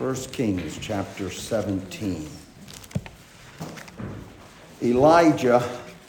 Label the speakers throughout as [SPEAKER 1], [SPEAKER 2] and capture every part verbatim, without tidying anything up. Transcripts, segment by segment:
[SPEAKER 1] First Kings chapter seventeen. Elijah,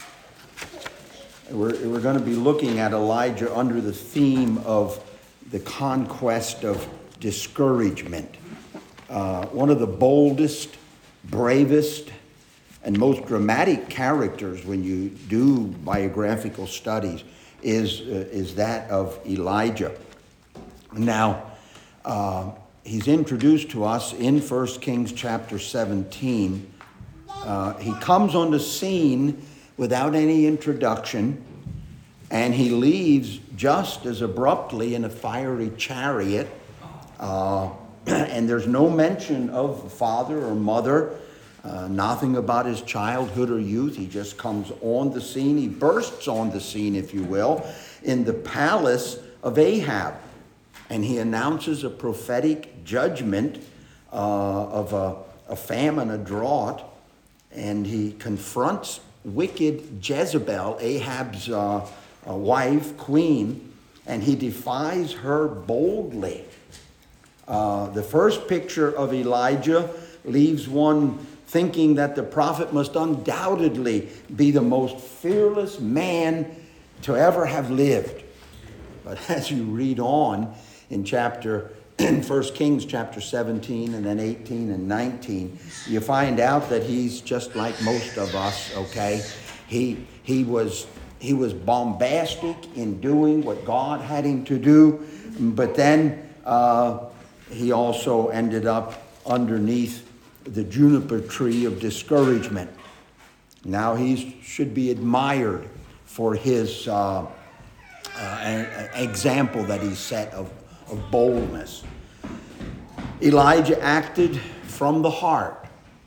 [SPEAKER 1] we're, we're going to be looking at Elijah under the theme of the conquest of discouragement. Uh, one of the boldest, bravest, and most dramatic characters when you do biographical studies is, uh, is that of Elijah. Now, uh, he's introduced to us in First Kings chapter seventeen. Uh, he comes on the scene without any introduction, and he leaves just as abruptly in a fiery chariot. Uh, and there's no mention of father or mother, uh, nothing about his childhood or youth. He just comes on the scene. He bursts on the scene, if you will, in the palace of Ahab. And he announces a prophetic judgment uh, of a, a famine, a drought. And he confronts wicked Jezebel, Ahab's uh, uh, wife, queen, and he defies her boldly. Uh, the first picture of Elijah leaves one thinking that the prophet must undoubtedly be the most fearless man to ever have lived. But as you read on in chapter in First Kings chapter seventeen and then eighteen and nineteen, you find out that he's just like most of us, okay? He he was he was bombastic in doing what God had him to do, but then uh, he also ended up underneath the juniper tree of discouragement. Now he should be admired for his uh, uh, example that he set of of boldness. Elijah acted from the heart,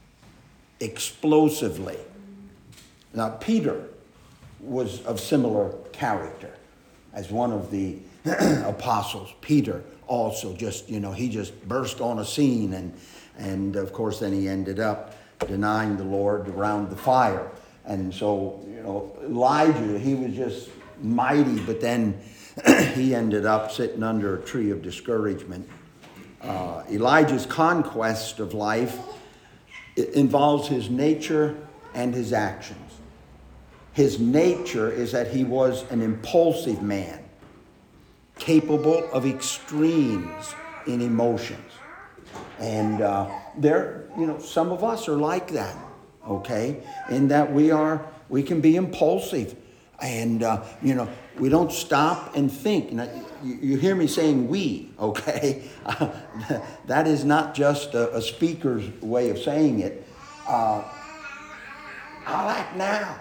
[SPEAKER 1] explosively. Now, Peter was of similar character as one of the apostles. Peter also just, you know, he just burst on a scene, and, and of course, then he ended up denying the Lord around the fire. And so, you know, Elijah, he was just mighty, but then he ended up sitting under a tree of discouragement. Uh, Elijah's conquest of life involves his nature and his actions. His nature is that he was an impulsive man, capable of extremes in emotions. And uh, there, you know, some of us are like that, okay? In that we are, we can be impulsive. And, uh, you know, we don't stop and think. Now, you, you hear me saying we, okay? Uh, that is not just a, a speaker's way of saying it. Uh, I'll act now.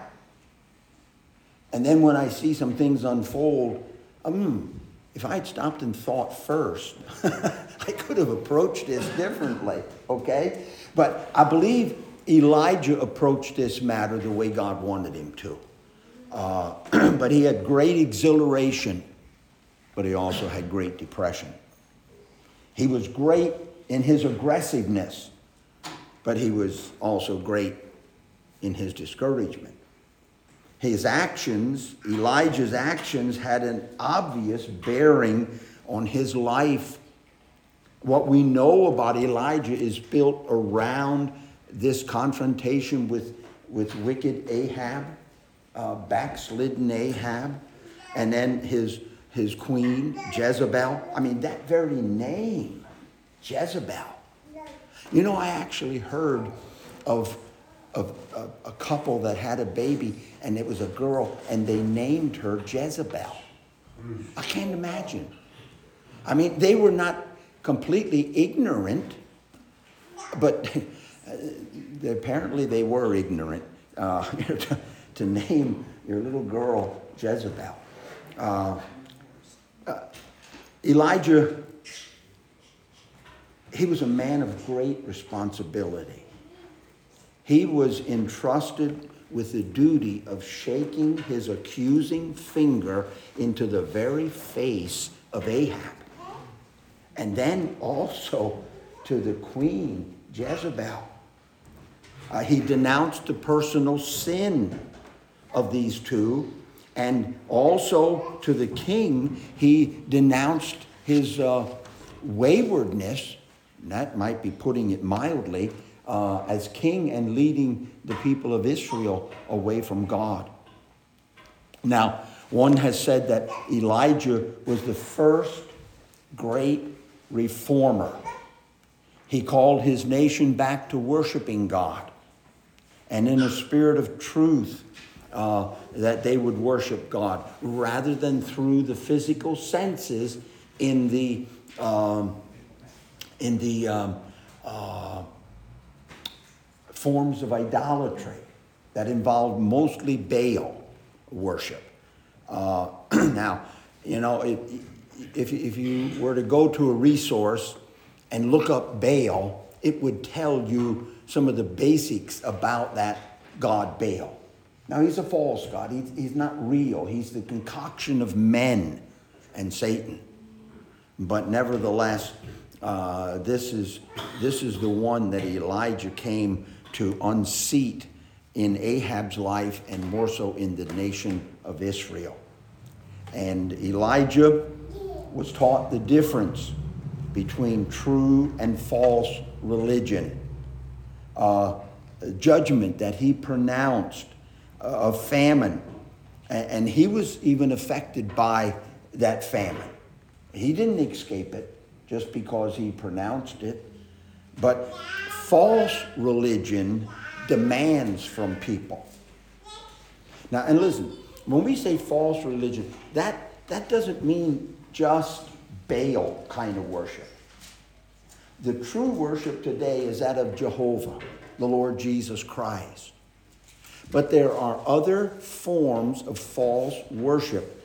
[SPEAKER 1] And then when I see some things unfold, um, if I had stopped and thought first, I could have approached this differently, okay? But I believe Elijah approached this matter the way God wanted him to. Uh, but he had great exhilaration, but he also had great depression. He was great in his aggressiveness, but he was also great in his discouragement. His actions, Elijah's actions, had an obvious bearing on his life. What we know about Elijah is built around this confrontation with, with wicked Ahab. Uh, backslidden Ahab, and then his his queen Jezebel. I mean, that very name, Jezebel. You know, I actually heard of of a, a couple that had a baby, and it was a girl, and they named her Jezebel. I can't imagine. I mean, they were not completely ignorant, but apparently they were ignorant. Uh, to name your little girl Jezebel. Uh, uh, Elijah, he was a man of great responsibility. He was entrusted with the duty of shaking his accusing finger into the very face of Ahab. And then also to the queen, Jezebel. Uh, he denounced the personal sin of these two, and also to the king, he denounced his uh, waywardness and that might be putting it mildly, uh, as king and leading the people of Israel away from God. Now, one has said that Elijah was the first great reformer. He called his nation back to worshiping God, and in a spirit of truth, uh, that they would worship God rather than through the physical senses in the um, in the um, uh, forms of idolatry that involved mostly Baal worship. Uh, now, you know, if, if if you were to go to a resource and look up Baal, it would tell you some of the basics about that god Baal. Now, he's a false god. He's, he's not real. He's the concoction of men and Satan. But nevertheless, uh, this is this is the one that Elijah came to unseat in Ahab's life, and more so in the nation of Israel. And Elijah was taught the difference between true and false religion. Uh, judgment that he pronounced uh, of famine. And, and he was even affected by that famine. He didn't escape it just because he pronounced it. But false religion demands from people. Now, and listen, when we say false religion, that, that doesn't mean just Baal kind of worship. The true worship today is that of Jehovah, the Lord Jesus Christ. But there are other forms of false worship,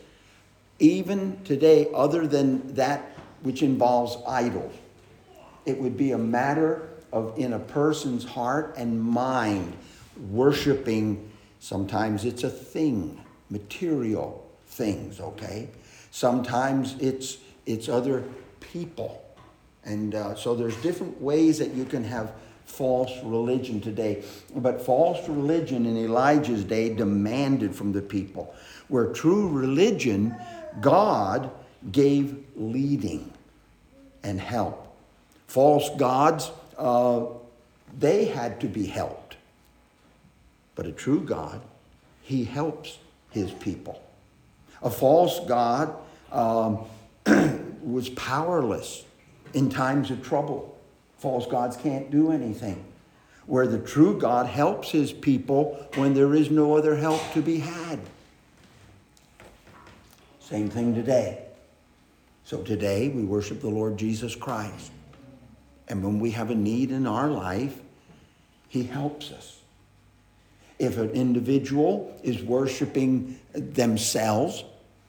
[SPEAKER 1] even today, other than that which involves idols. It would be a matter of, in a person's heart and mind, worshiping. Sometimes it's a thing, material things, okay? Sometimes it's it's other people. And uh, so there's different ways that you can have false religion today. But false religion in Elijah's day demanded from the people. Where true religion, God gave leading and help. False gods, uh, they had to be helped. But a true God, he helps his people. A false God um, was powerless in times of trouble. False gods can't do anything. Where the true God helps his people when there is no other help to be had. Same thing today. So today we worship the Lord Jesus Christ. And when we have a need in our life, he helps us. If an individual is worshiping themselves,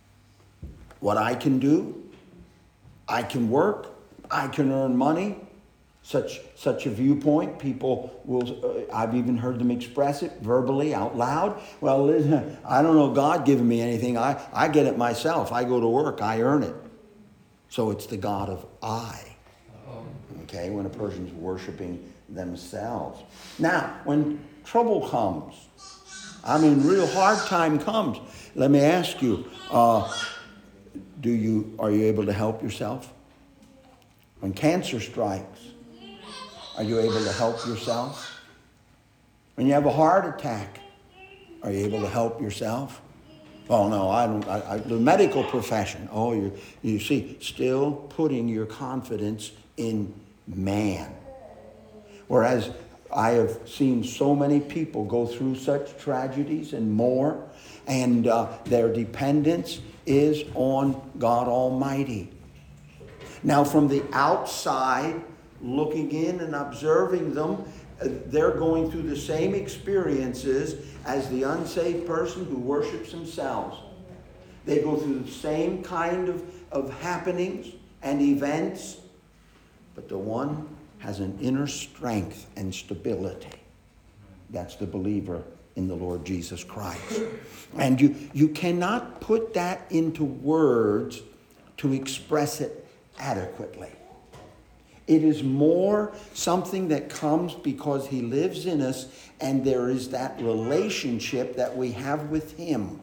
[SPEAKER 1] what I can do, I can work, I can earn money. Such such a viewpoint, people will, uh, I've even heard them express it verbally out loud. Well, listen, I don't know God giving me anything. I, I get it myself. I go to work. I earn it. So it's the God of I. Okay, when a person's worshiping themselves. Now, when trouble comes, I mean, real hard time comes, let me ask you, uh, do you, are you able to help yourself? When cancer strikes, are you able to help yourself? When you have a heart attack, are you able to help yourself? Oh no, I don't. I, I, the medical profession. Oh, you you see, still putting your confidence in man. Whereas I have seen so many people go through such tragedies and more, and uh, their dependence is on God Almighty. Now, from the outside, looking in and observing them, uh, they're going through the same experiences as the unsaved person who worships themselves. They go through the same kind of, of happenings and events, but the one has an inner strength and stability. That's the believer in the Lord Jesus Christ. And you, you cannot put that into words to express it adequately. It is more something that comes because he lives in us, and there is that relationship that we have with him.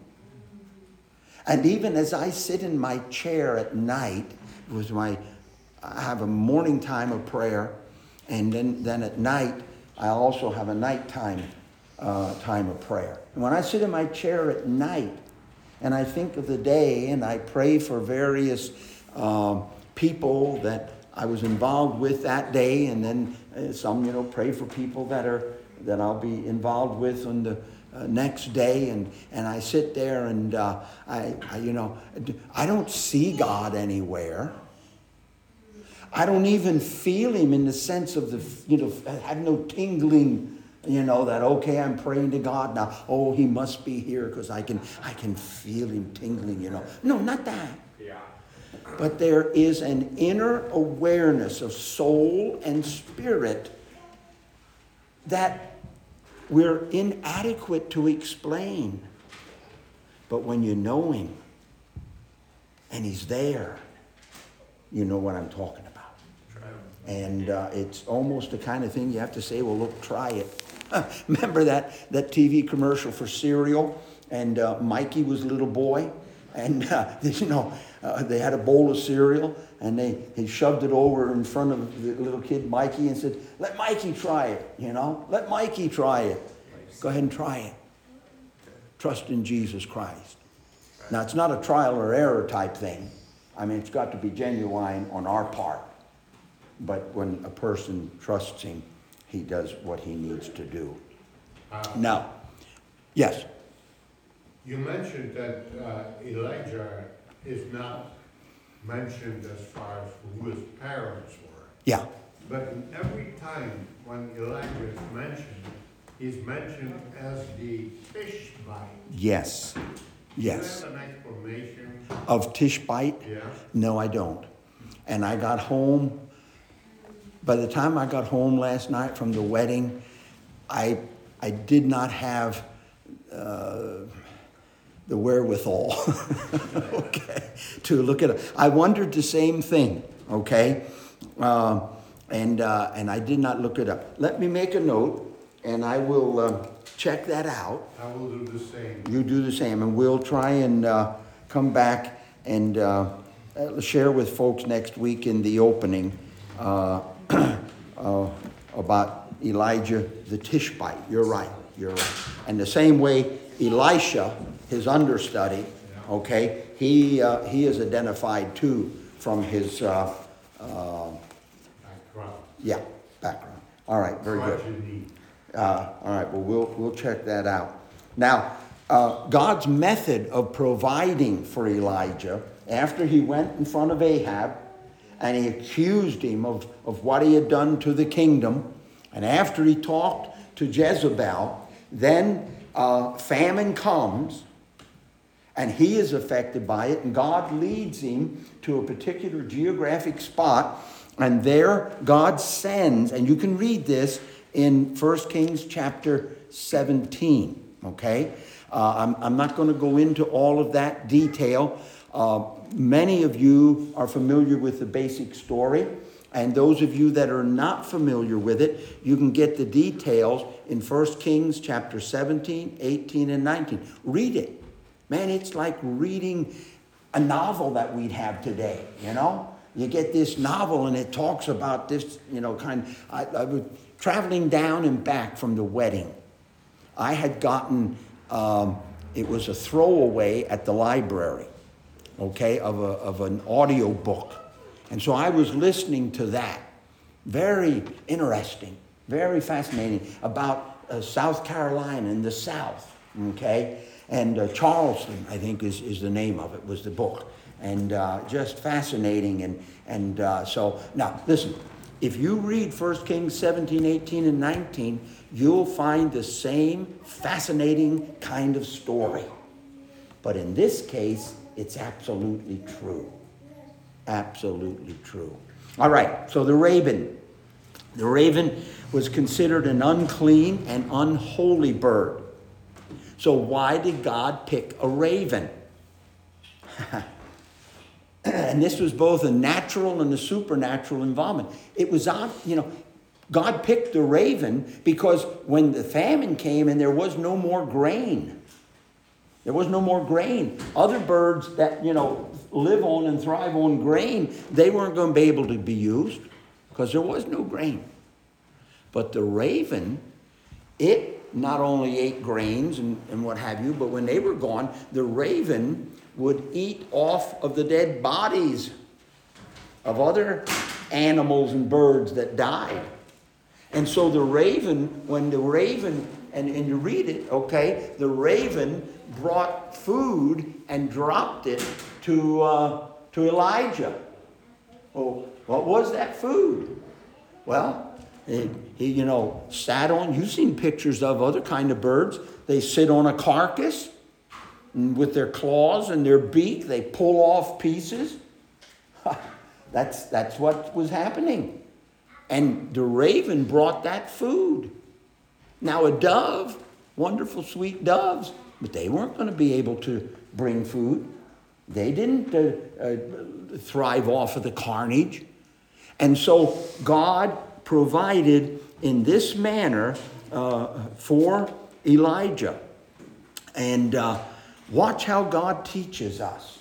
[SPEAKER 1] And even as I sit in my chair at night, with my, I have a morning time of prayer, And then, then at night, I also have a nighttime uh, time of prayer. And when I sit in my chair at night and I think of the day and I pray for various um, people that I was involved with that day, and then uh, some, you know, pray for people that are that I'll be involved with on the uh, next day, and and I sit there and uh, I, I, you know, I don't see God anywhere. I don't even feel him in the sense of the, you know, I have no tingling, you know, that, okay, I'm praying to God now. Oh, he must be here because I can, I can feel him tingling, you know. No, not that.
[SPEAKER 2] Yeah.
[SPEAKER 1] But there is an inner awareness of soul and spirit that we're inadequate to explain. But when you know him and he's there, you know what I'm talking about. And uh, it's almost the kind of thing you have to say, well, look, try it. Remember that, that T V commercial for cereal? And uh, Mikey was a little boy. And, uh, you know, uh, they had a bowl of cereal. And they, he shoved it over in front of the little kid, Mikey, and said, let Mikey try it, you know. Let Mikey try it. Go ahead and try it. Trust in Jesus Christ. Now, it's not a trial or error type thing. I mean, it's got to be genuine on our part. But when a person trusts him, he does what he needs to do.
[SPEAKER 2] Uh,
[SPEAKER 1] Now, yes?
[SPEAKER 2] You mentioned that uh, Elijah is not mentioned as far as who his parents were.
[SPEAKER 1] Yeah.
[SPEAKER 2] But in every time when Elijah is mentioned, he's mentioned as the Tishbite.
[SPEAKER 1] Yes. Yes.
[SPEAKER 2] Do you have an explanation?
[SPEAKER 1] Of Tishbite?
[SPEAKER 2] Yeah.
[SPEAKER 1] No, I don't. And I got home, by the time I got home last night from the wedding, I I did not have uh, the wherewithal, okay, to look at it. I wondered the same thing, okay, uh, and uh, and I did not look it up. Let me make a note, and I will uh, check that out.
[SPEAKER 2] I will do the same.
[SPEAKER 1] You do the same, and we'll try and uh, come back and uh, uh, share with folks next week in the opening uh, uh, about Elijah the Tishbite. You're right, you're right. And the same way Elisha, his understudy, okay, he uh, he is identified too from his uh, uh,
[SPEAKER 2] Background.
[SPEAKER 1] yeah background. All right, very
[SPEAKER 2] What
[SPEAKER 1] good.
[SPEAKER 2] you need.
[SPEAKER 1] Uh, all right, well, we'll we'll check that out. Now, uh, God's method of providing for Elijah after he went in front of Ahab and he accused him of, of what he had done to the kingdom, and after he talked to Jezebel, then uh, famine comes and he is affected by it, and God leads him to a particular geographic spot, and there God sends, and you can read this in First Kings chapter seventeen, okay? Uh, I'm, I'm not going to go into all of that detail. Uh, many of you are familiar with the basic story, and those of you that are not familiar with it, you can get the details in First Kings chapter seventeen, eighteen, and nineteen. Read it. Man, it's like reading a novel that we'd have today, you know? You get this novel and it talks about this, you know, kind of, I, I was traveling down and back from the wedding. I had gotten, um, it was a throwaway at the library, okay, of, a, of an audio book. And so I was listening to that. Very interesting, very fascinating, about uh, South Carolina and the South, okay? And uh, Charleston, I think is, is the name of it, was the book. And uh, just fascinating. And, and uh, so, now, listen, if you read First Kings seventeen, eighteen, and nineteen, you'll find the same fascinating kind of story. But in this case, it's absolutely true. Absolutely true. All right, so the raven. The raven was considered an unclean and unholy bird. So why did God pick a raven? And this was both a natural and a supernatural involvement. It was, you know, God picked the raven because when the famine came and there was no more grain, there was no more grain. Other birds that, you know, live on and thrive on grain, they weren't going to be able to be used because there was no grain. But the raven, it not only ate grains and, and what have you, but when they were gone, the raven would eat off of the dead bodies of other animals and birds that died. And so the raven, when the raven, and, and you read it, okay, the raven brought food and dropped it to, uh, to Elijah. Well, what was that food? Well, he, he, you know, sat on, you've seen pictures of other kind of birds. They sit on a carcass, and with their claws and their beak, they pull off pieces. That's, that's what was happening. And the raven brought that food. Now a dove, wonderful sweet doves, but they weren't going to be able to bring food. They didn't uh, uh, thrive off of the carnage. And so God provided in this manner uh, for Elijah. And uh, watch how God teaches us.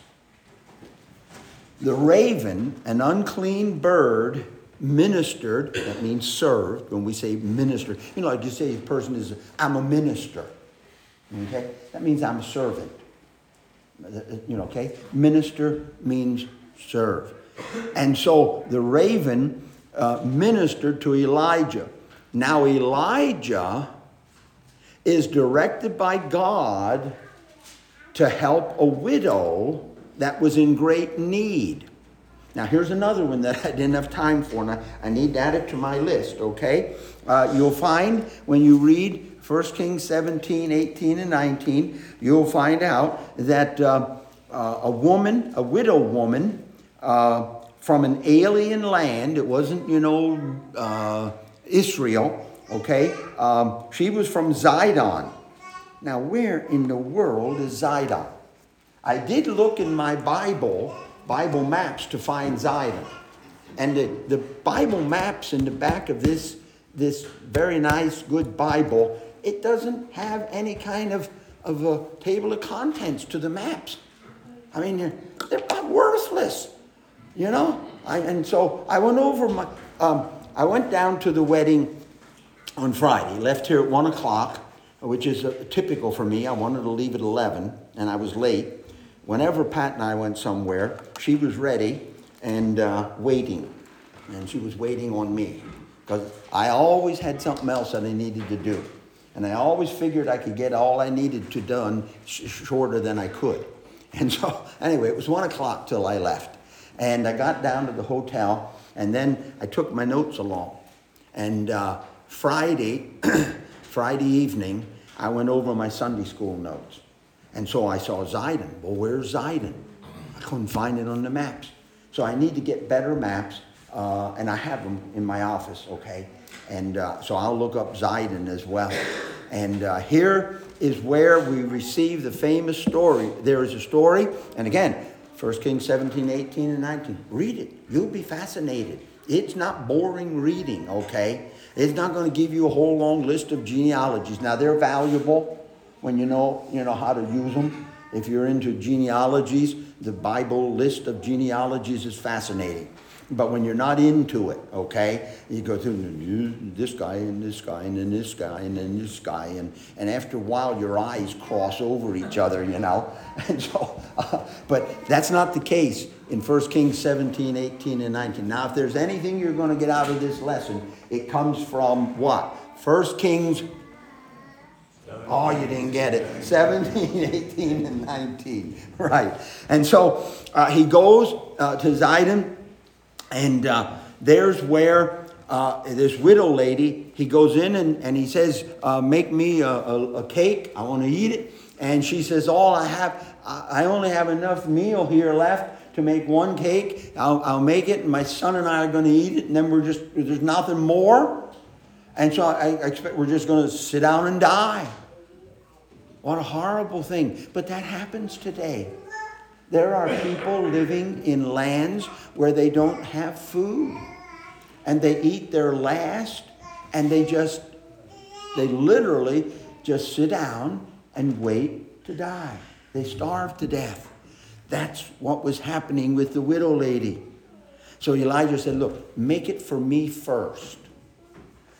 [SPEAKER 1] The raven, an unclean bird, ministered, that means served. When we say minister, you know, like you say a person is, I'm a minister. Okay? That means I'm a servant. You know, okay? Minister means serve. And so the raven uh, ministered to Elijah. Now Elijah is directed by God to help a widow that was in great need. Now here's another one that I didn't have time for, and I, I need to add it to my list, okay? Uh, you'll find when you read First Kings seventeen, eighteen, and nineteen, you'll find out that uh, uh, a woman, a widow woman, uh, from an alien land, it wasn't, you know, uh, Israel, okay? Um, she was from Zidon. Now, where in the world is Zidon? I did look in my Bible, Bible maps to find Zidon. And the, the Bible maps in the back of this, this very nice, good Bible, it doesn't have any kind of, of a table of contents to the maps. I mean, they're, they're about worthless, you know? I, and so I went over my, um, I went down to the wedding on Friday, left here at one o'clock, which is uh, typical for me. I wanted to leave at eleven, and I was late. Whenever Pat and I went somewhere, she was ready and uh, waiting. And she was waiting on me. Because I always had something else that I needed to do. And I always figured I could get all I needed to done sh- shorter than I could. And so, anyway, it was one o'clock till I left. And I got down to the hotel, and then I took my notes along. And uh, Friday, Friday evening, I went over my Sunday school notes. And so I saw Zidon. Well, where's Zidon? I couldn't find it on the maps. So I need to get better maps, uh, and I have them in my office, okay? And uh, so I'll look up Zidon as well. And uh, here is where we receive the famous story. There is a story, and again, First Kings seventeen, eighteen, and nineteen. Read it. You'll be fascinated. It's not boring reading, okay? It's not going to give you a whole long list of genealogies. Now, they're valuable when you know, you know how to use them. If you're into genealogies, the Bible list of genealogies is fascinating. But when you're not into it, okay, you go through this guy and this guy and then this guy and then this guy. And, and after a while, your eyes cross over each other, you know. And so, uh, but that's not the case in First Kings seventeen, eighteen, and nineteen. Now, if there's anything you're going to get out of this lesson, it comes from what? First Kings. Oh, you didn't get it. seventeen, eighteen, and nineteen. Right. And so uh, he goes uh, to Zidon. And uh, there's where uh, this widow lady, he goes in and, and he says, uh, make me a, a, a cake. I want to eat it. And she says, all I have, I only have enough meal here left to make one cake. I'll, I'll make it, and my son and I are going to eat it, and then we're just, there's nothing more. And so I, I expect we're just going to sit down and die. What a horrible thing. But that happens today. There are people living in lands where they don't have food. And they eat their last, and they just, they literally just sit down and wait to die. They starve to death. That's what was happening with the widow lady. So Elijah said, look, make it for me first.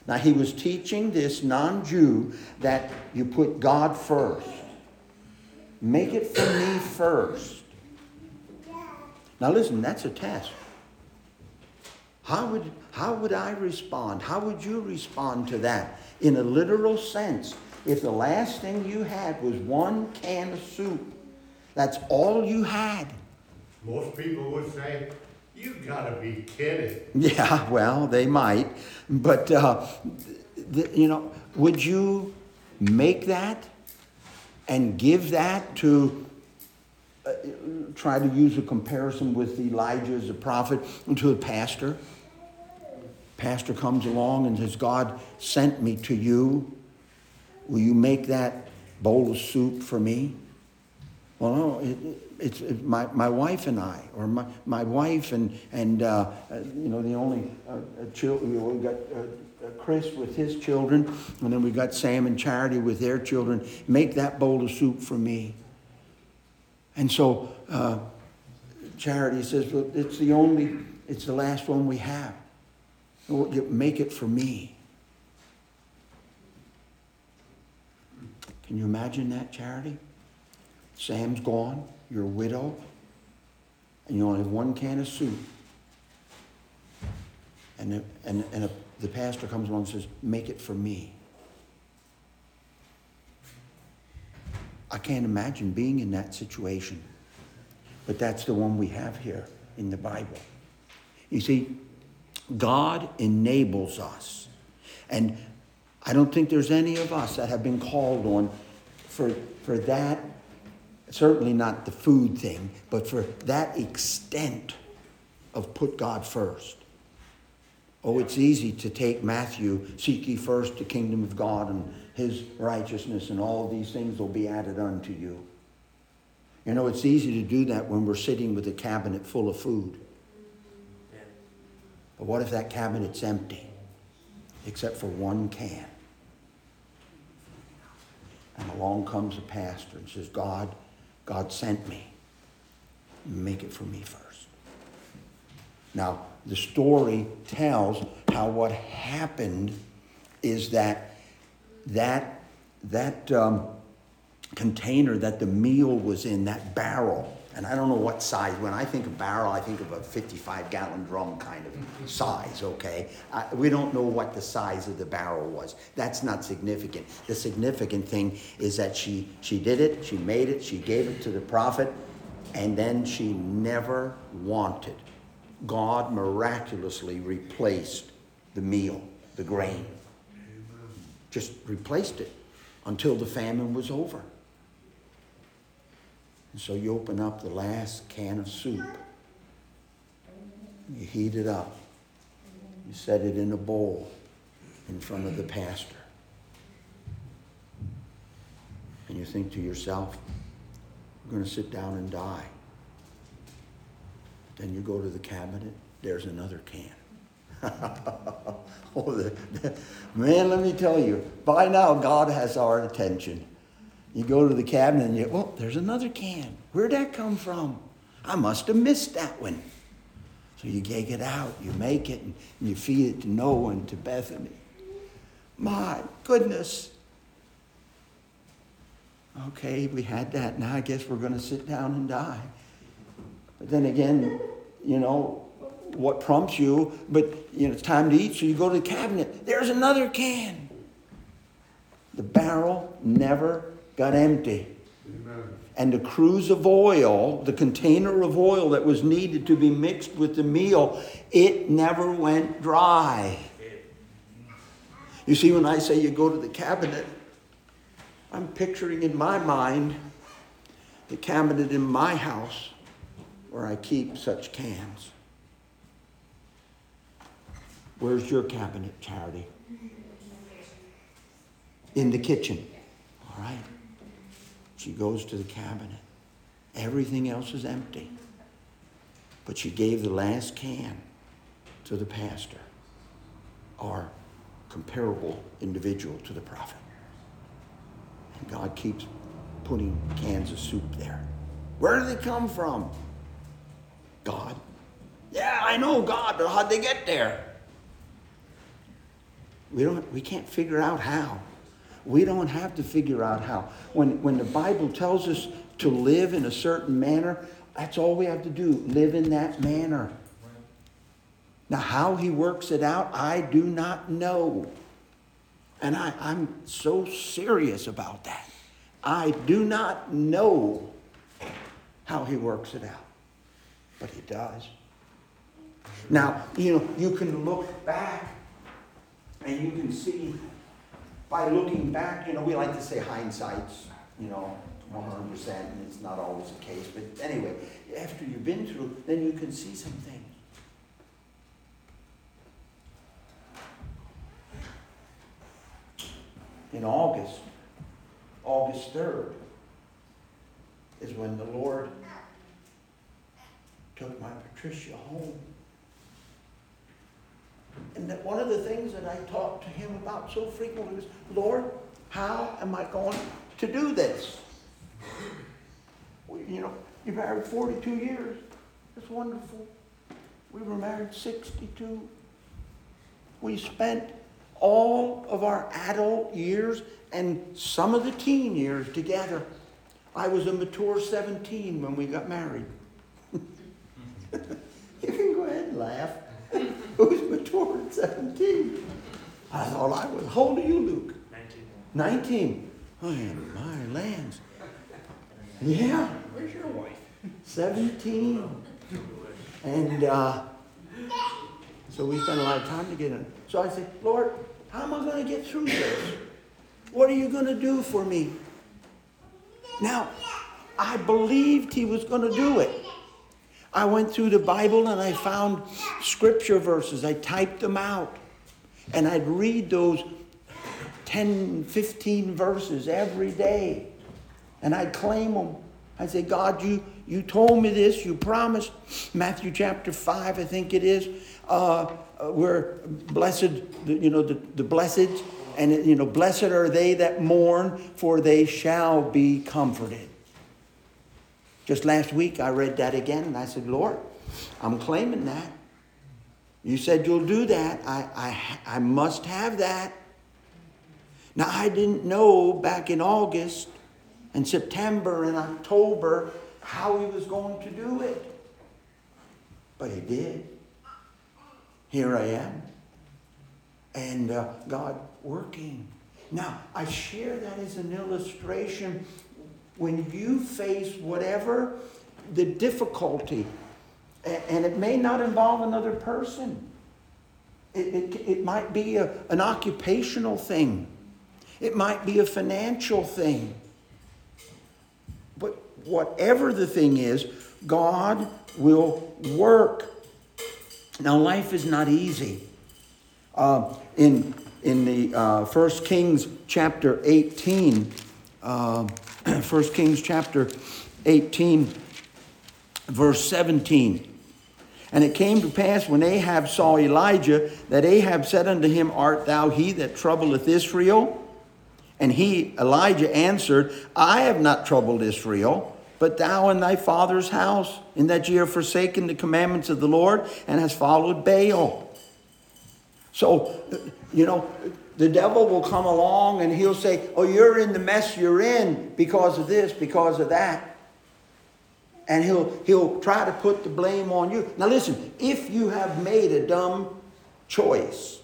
[SPEAKER 1] Now, he was teaching this non-Jew that you put God first. Make it for me first. Now, listen, that's a test. How would, how would I respond? How would you respond to that? In a literal sense, if the last thing you had was one can of soup, that's all you had.
[SPEAKER 2] Most people would say, you gotta be kidding.
[SPEAKER 1] Yeah, well, they might. But, uh, th- you know, would you make that and give that to, uh, try to use a comparison with Elijah as a prophet, to a pastor? Pastor comes along and says, God sent me to you. Will you make that bowl of soup for me? Well, no, it, it's it, my, my wife and I, or my, my wife and, and uh, uh, you know, the only uh, children, we've got uh, Chris with his children, and then we got Sam and Charity with their children. Make that bowl of soup for me. And so uh, Charity says, well, it's the only, it's the last one we have. Make it for me. Can you imagine that, Charity? Sam's gone, you're a widow, and you only have one can of soup. And, the, and, and a, the pastor comes along and says, make it for me. I can't imagine being in that situation. But that's the one we have here in the Bible. You see, God enables us. And I don't think there's any of us that have been called on for, for that, certainly not the food thing, but for that extent of put God first. Oh, it's easy to take Matthew, seek ye first the kingdom of God and his righteousness, and all these things will be added unto you. You know, it's easy to do that when we're sitting with a cabinet full of food. But what if that cabinet's empty, except for one can? And along comes a pastor and says, God, God sent me. Make it for me first. Now, the story tells how what happened is that that, that um, container that the meal was in, that barrel, and I don't know what size. When I think of barrel, I think of a fifty-five gallon drum kind of size, okay? I, we don't know what the size of the barrel was. That's not significant. The significant thing is that she, she did it, she made it, she gave it to the prophet, and then she never wanted. God miraculously replaced the meal, the grain. Just replaced it until the famine was over. And so you open up the last can of soup. You heat it up. You set it in a bowl in front of the pastor. And you think to yourself, we're going to sit down and die. Then you go to the cabinet, there's another can. oh, the, the, man, let me tell you, by now God has our attention. You go to the cabinet and you, well, there's another can. Where'd that come from? I must have missed that one. So you take it out, you make it, and you feed it to Noah and to Bethany. My goodness. Okay, we had that. Now I guess we're going to sit down and die. But then again, you know, what prompts you, but you know, it's time to eat, so you go to the cabinet. There's another can. The barrel never got empty.
[SPEAKER 2] Amen.
[SPEAKER 1] And the cruse of oil, the container of oil that was needed to be mixed with the meal, it never went dry. You see, when I say you go to the cabinet, I'm picturing in my mind the cabinet in my house where I keep such cans. Where's your cabinet, Charity? In the kitchen. All right. She goes to the cabinet. Everything else is empty. But she gave the last can to the pastor, or comparable individual to the prophet. And God keeps putting cans of soup there. Where do they come from? God. Yeah, I know God, but how'd they get there? We don't, we can't figure out how. We don't have to figure out how. When, when the Bible tells us to live in a certain manner, that's all we have to do. Live in that manner. Now, how he works it out, I do not know. And I, I'm so serious about that. I do not know how he works it out. But he does. Now, you know, you can look back and you can see, by looking back, you know, we like to say hindsight's, you know, one hundred percent, and it's not always the case. But anyway, after you've been through, then you can see some things. In August, August third, is when the Lord took my Patricia home. And that one of the things that I talked to him about so frequently was, Lord, how am I going to do this? Well, you know, you're married forty-two years. That's wonderful. We were married sixty-two. We spent all of our adult years and some of the teen years together. I was a mature seventeen when we got married. You can go ahead and laugh. Who's mature at seventeen? I thought I was. How old are you, Luke?
[SPEAKER 3] nineteen.
[SPEAKER 1] nineteen. Oh, my lands. Yeah.
[SPEAKER 3] Where's your wife?
[SPEAKER 1] seventeen. And uh, so we spent a lot of time together. So I said, Lord, how am I going to get through this? What are you going to do for me? Now, I believed he was going to do it. I went through the Bible and I found scripture verses. I typed them out. And I'd read those ten, fifteen verses every day. And I'd claim them. I'd say, God, you, you told me this. You promised. Matthew chapter five, I think it is. Uh, we're blessed, you know, the, the blessed. And, you know, blessed are they that mourn, for they shall be comforted. Just last week, I read that again, and I said, Lord, I'm claiming that. You said you'll do that. I, I, I must have that. Now, I didn't know back in August and September and October how he was going to do it. But he did. Here I am. And uh, God working. Now, I share that as an illustration. When you face whatever the difficulty, and it may not involve another person. It, it, it might be a, an occupational thing. It might be a financial thing. But whatever the thing is, God will work. Now, life is not easy. Uh, in in the uh, First Kings chapter eighteen, uh, First Kings chapter eighteen, verse seventeen. And it came to pass when Ahab saw Elijah, that Ahab said unto him, Art thou he that troubleth Israel? And he, Elijah, answered, I have not troubled Israel, but thou and thy father's house, in that ye have forsaken the commandments of the Lord, and hast followed Baal. So, you know, the devil will come along and he'll say, oh, you're in the mess you're in because of this, because of that. And he'll he'll try to put the blame on you. Now listen, if you have made a dumb choice,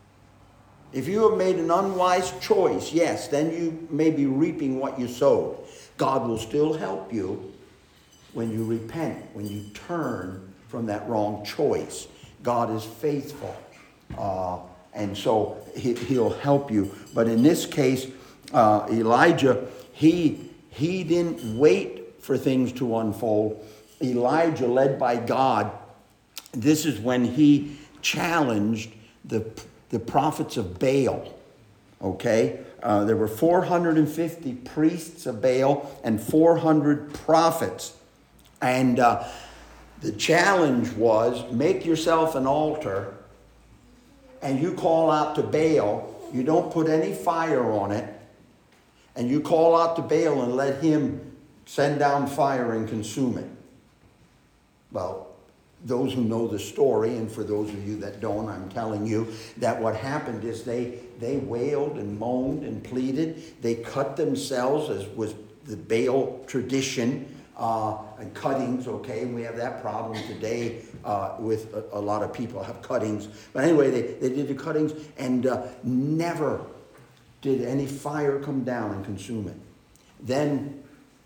[SPEAKER 1] if you have made an unwise choice, yes, then you may be reaping what you sowed. God will still help you when you repent, when you turn from that wrong choice. God is faithful. Uh, and so he, he'll help you. But in this case, uh, Elijah, he he didn't wait for things to unfold. Elijah, led by God, this is when he challenged the, the prophets of Baal. Okay? Uh, there were four hundred fifty priests of Baal and four hundred prophets. And uh, the challenge was, make yourself an altar and you call out to Baal. You don't put any fire on it. And you call out to Baal and let him send down fire and consume it. Well, those who know the story, and for those of you that don't, I'm telling you that what happened is they they wailed and moaned and pleaded. They cut themselves, as was the Baal tradition, uh, and cuttings. Okay, and we have that problem today uh, with a, a lot of people have cuttings. But anyway, they, they did the cuttings, and uh, never did any fire come down and consume it. Then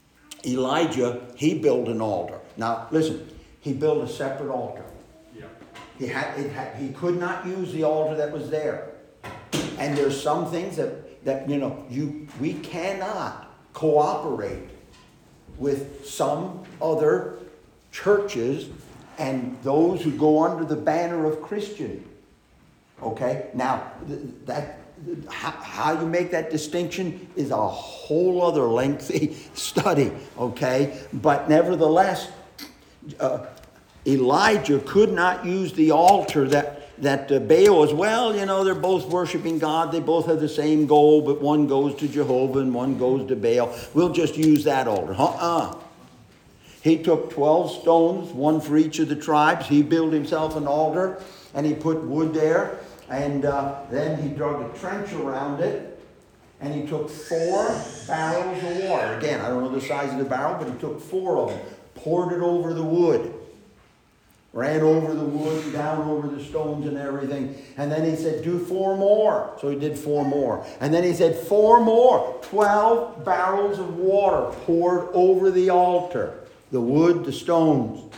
[SPEAKER 1] Elijah, he built an altar. Now listen, he built a separate altar.
[SPEAKER 3] Yeah.
[SPEAKER 1] He had, it had he could not use the altar that was there. And there's some things that, that you know, you we cannot cooperate with some other churches and those who go under the banner of Christian. Okay? Now, th- that how, how you make that distinction is a whole other lengthy study. Okay? But nevertheless, uh, Elijah could not use the altar that that uh, Baal was, well, you know, they're both worshiping God. They both have the same goal, but one goes to Jehovah and one goes to Baal. We'll just use that altar. Uh-uh. He took twelve stones, one for each of the tribes. He built himself an altar, and he put wood there. And uh, then he dug a trench around it, and he took four barrels of water. Again, I don't know the size of the barrel, but he took four of them, poured it over the wood. Ran over the wood, down over the stones and everything. And then he said, do four more. So he did four more. And then he said, four more. Twelve barrels of water poured over the altar. The wood, the stones.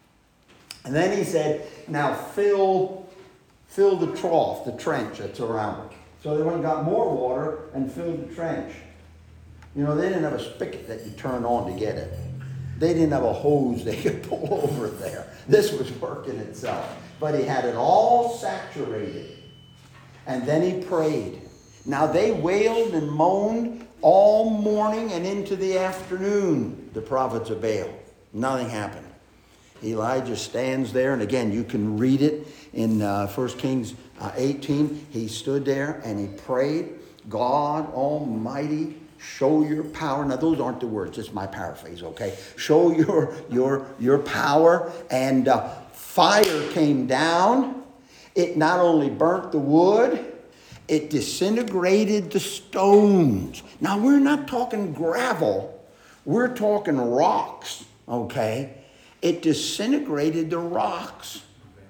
[SPEAKER 1] And then he said, now fill, fill the trough, the trench that's around it. So they went and got more water and filled the trench. You know, they didn't have a spigot that you turn on to get it. They didn't have a hose they could pull over there. This was working itself. But he had it all saturated. And then he prayed. Now they wailed and moaned all morning and into the afternoon, the prophets of Baal. Nothing happened. Elijah stands there, and again, you can read it in uh, First Kings uh, eighteen. He stood there and he prayed, God Almighty, show your power. Now, those aren't the words. It's my paraphrase, okay? Show your your your power. And uh, fire came down. It not only burnt the wood, it disintegrated the stones. Now, we're not talking gravel. We're talking rocks, okay? It disintegrated the rocks.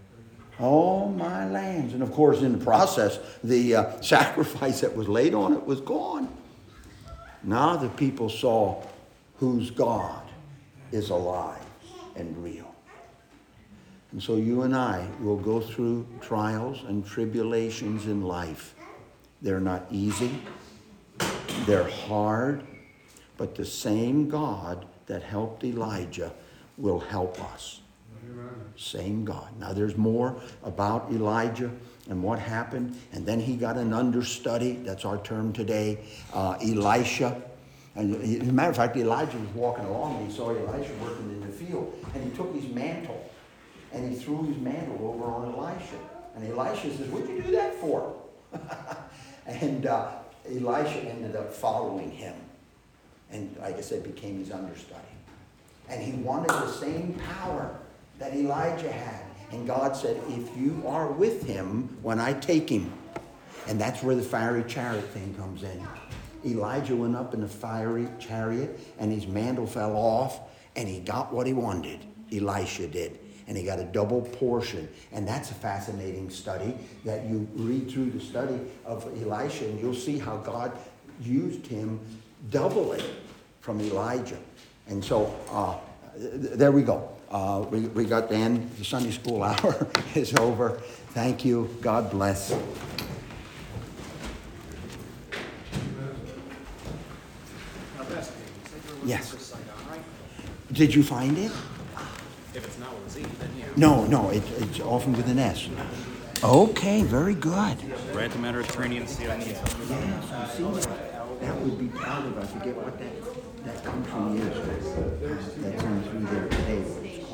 [SPEAKER 1] Oh, my lands. And, of course, in the process, the uh, sacrifice that was laid on it was gone. Now the people saw whose God is alive and real. And so you and I will go through trials and tribulations in life. They're not easy. They're hard. But the same God that helped Elijah will help us. Same God. Now there's more about Elijah and what happened. And then he got an understudy. That's our term today. Uh, Elisha. And he, as a matter of fact, Elijah was walking along and he saw Elisha working in the field. And he took his mantle and he threw his mantle over on Elisha. And Elisha says, what'd you do that for? and uh, Elisha ended up following him. And like I said, became his understudy. And he wanted the same power that Elijah had. And God said, if you are with him when I take him. And that's where the fiery chariot thing comes in. Elijah went up in the fiery chariot and his mantle fell off and he got what he wanted. Elisha did. And he got a double portion. And that's a fascinating study that you read through the study of Elisha and you'll see how God used him doubly from Elijah. And so uh, th- there we go. Uh, we, we got the end. The Sunday school hour is over. Thank you. God bless. Yes. Did you find it?
[SPEAKER 3] If it's not with a Z, then yeah.
[SPEAKER 1] No, no. It, it's often with an S. Okay, very good.
[SPEAKER 3] Red Mediterranean Sea.
[SPEAKER 1] Yes, I see that. That would be part of, I forget what that, that country is. That's on through there today.